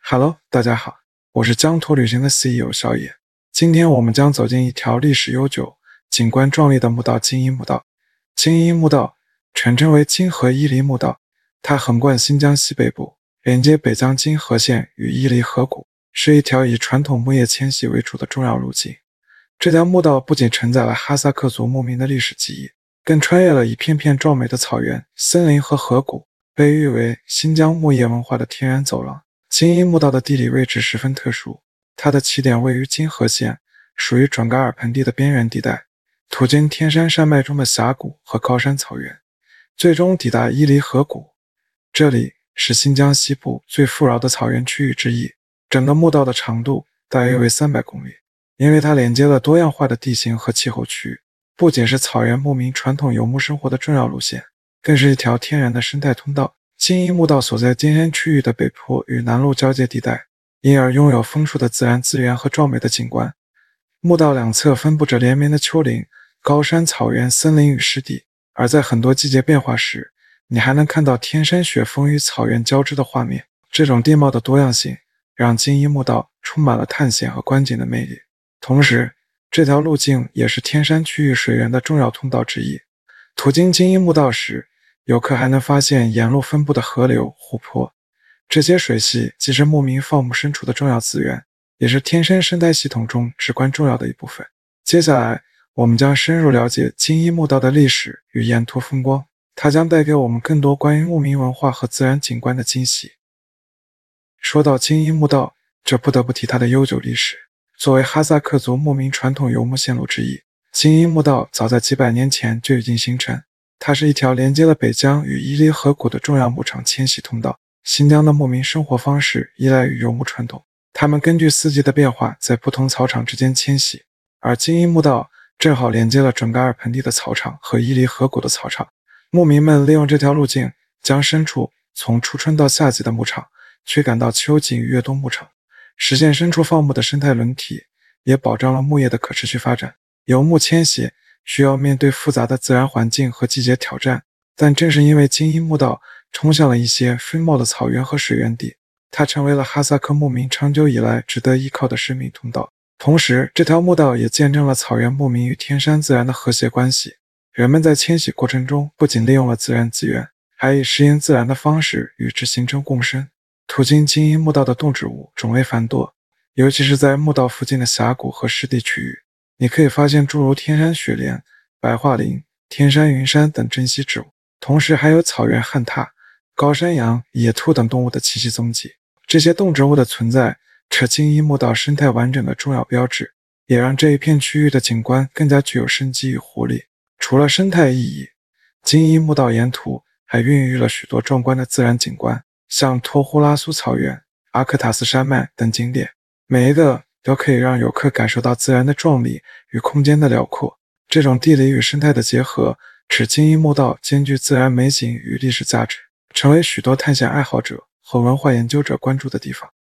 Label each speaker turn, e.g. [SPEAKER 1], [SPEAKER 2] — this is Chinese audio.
[SPEAKER 1] Hello，大家好，我是疆途旅行的 CEO 小野。今天我们将走进一条历史悠久、景观壮丽的墓道——金阴墓道。金阴墓道全称为金河伊犁墓道，它横贯新疆西北部，连接北疆金河县与伊犁河谷，是一条以传统牧业迁徙为主的重要路径。这条墓道不仅承载了哈萨克族牧民的历史记忆，更穿越了一片片壮美的草原、森林和河谷，被誉为新疆牧业文化的天然走廊。金阴墓道的地理位置十分特殊，它的起点位于金河县，属于准噶尔盆地的边缘地带，途经天山山脉中的峡谷和高山草原，最终抵达伊犁河谷。这里是新疆西部最富饶的草原区域之一，整个墓道的长度大约为300公里，因为它连接了多样化的地形和气候区，不仅是草原牧民传统游牧生活的重要路线，更是一条天然的生态通道。金阴墓道所在金山区域的北坡与南麓交界地带，因而拥有丰富的自然资源和壮美的景观。墓道两侧分布着连绵的丘陵、高山草原、森林与湿地，而在很多季节变化时，你还能看到天山雪峰与草原交织的画面。这种地貌的多样性，让金阴墓道充满了探险和观景的魅力。同时，这条路径也是天山区域水源的重要通道之一。途经金阴墓道时，游客还能发现沿路分布的河流、湖泊，这些水系既是牧民放牧牲畜的重要资源，也是天山生态系统中至关重要的一部分。接下来，我们将深入了解金阴墓道的历史与沿途风光，它将带给我们更多关于牧民文化和自然景观的惊喜。说到金阴墓道，这不得不提它的悠久历史。作为哈萨克族牧民传统游牧线路之一，金阴墓道早在几百年前就已经形成。它是一条连接了北疆与伊犁河谷的重要牧场迁徙通道。新疆的牧民生活方式依赖于游牧传统，他们根据四季的变化在不同草场之间迁徙，而金阴墓道正好连接了准噶尔盆地的草场和伊犁河谷的草场。牧民们利用这条路径，将牲畜从初春到夏季的牧场驱赶到秋季与越冬牧场，实现牲畜放牧的生态轮替，也保障了牧业的可持续发展。游牧迁徙需要面对复杂的自然环境和季节挑战，但正是因为金阴墓道冲向了一些丰茂的草原和水源地，它成为了哈萨克牧民长久以来值得依靠的生命通道。同时，这条墓道也见证了草原牧民与天山自然的和谐关系。人们在迁徙过程中不仅利用了自然资源，还以适应自然的方式与之形成共生。途经金阴墓道的动植物种类繁多，尤其是在墓道附近的峡谷和湿地区域，你可以发现诸如天山雪莲、白桦林、天山云杉等珍稀植物，同时还有草原旱獭、高山羊、野兔等动物的栖息踪迹。这些动植物的存在是金阴墓道生态完整的重要标志，也让这一片区域的景观更加具有生机与活力。除了生态意义，金阴墓道沿途还孕育了许多壮观的自然景观，像托呼拉苏草原、阿克塔斯山脉等景点，每一个都可以让游客感受到自然的壮丽与空间的辽阔。这种地理与生态的结合，使金阴墓道兼具自然美景与历史价值，成为许多探险爱好者和文化研究者关注的地方。